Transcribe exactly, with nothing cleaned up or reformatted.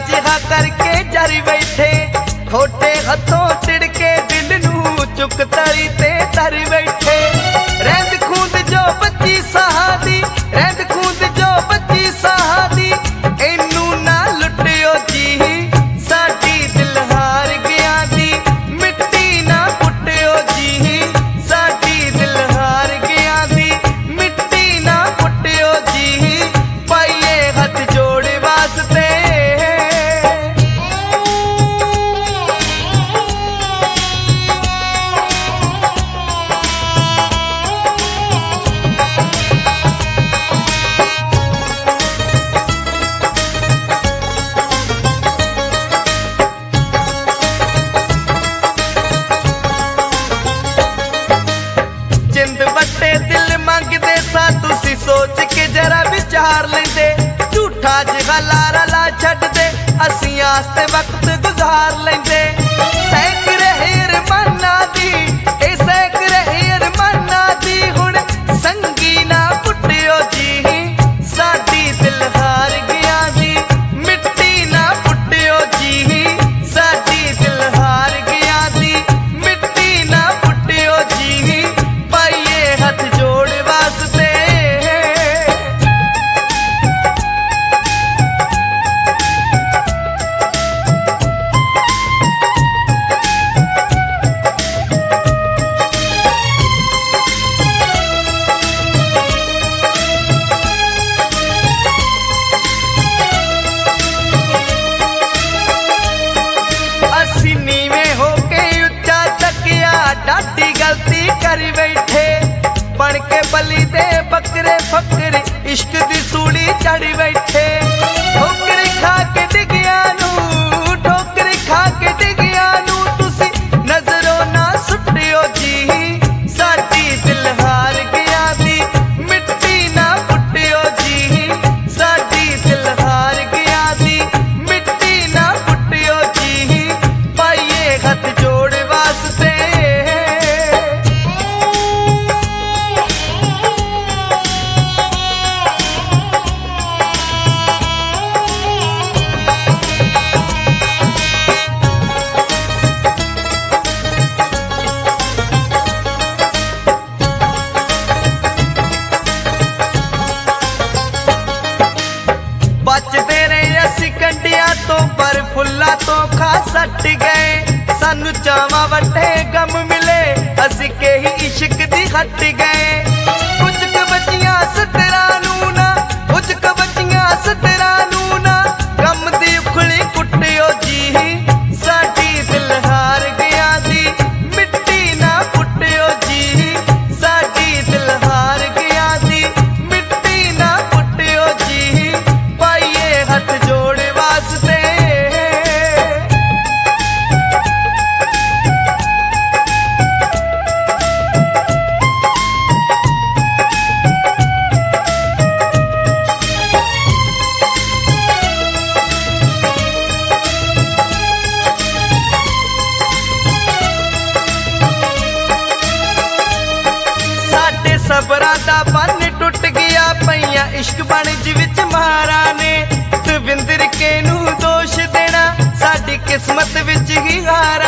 जिहा करके जरी बैठे, खोटे हथों चिड़के दिल नू चुक तली ते तर बैठे। रैंद खूंद जो बच्ची सहादी, रैंद खूंद जो बच्ची सहादी, इनू ना लुटियो जी साडी दिल हार गया दी, मिट्टी ना पुटियो जी साडी दिल हार गया दी, मिट्टी ना पुटियो जी, पाइए हथ जोड़ वास्ते। जिंद बट्टे दिल मंगदे सा, तुसी सोच के जरा विचार लेंदे, झूठा जिहा लारा ला छड्ड दे, असीं आस्ते वक्त गुजार लेंदे। सैकड़े हेर माना दी, ए सैकड़े हेर माना दी, हुण संगी ना पुटियो जी साडी दिल हार गया दी, मिट्टी ना पुटियो जी साडी दिल हार गया दी, मिट्टी ना पुटियो जी, पाइए हथ जोड़ वास्ते। असी नीवे होके उच्चा तकिया, डाटी गलती कर बैठे, बन के बली दे बकरे फकरे, इश्क दी सूली चढ़ बैठे। ठोकरी खा के डिगिया नू, ठोकरी खा के डिगिया नू, तुसी नजरों ना सुटियो जी साडी दिल हार गया दी, मिट्टी ना पुटियो जी साडी दिल हार गया दी, मिट्टी ना पुटियो जी, पाइए हथ जोड़ वास्ते। बचते रहे असी कंडिया तो, पर फुल्ला तो खा सट गए, सानू चावा वटे गम मिले, असी के ही इश्क दी हट गए। कुछ क बचियां सतरा नू ना, कुछ क बचियां सतरा नू ना, गम दी उखली कुटियो जी साडी दिल हार गया दी, मिट्टी ना पुटियो जी साडी दिल हार गया दी, मिट्टी ना पुटियो जी, पाइए हथ जोड़ वास्ते। साडे सबरां दा बन टुट गया, पईयां इश्क बनज विच महारा ने, दविंदर के नू दोष देना साडी किस्मत विच ही हार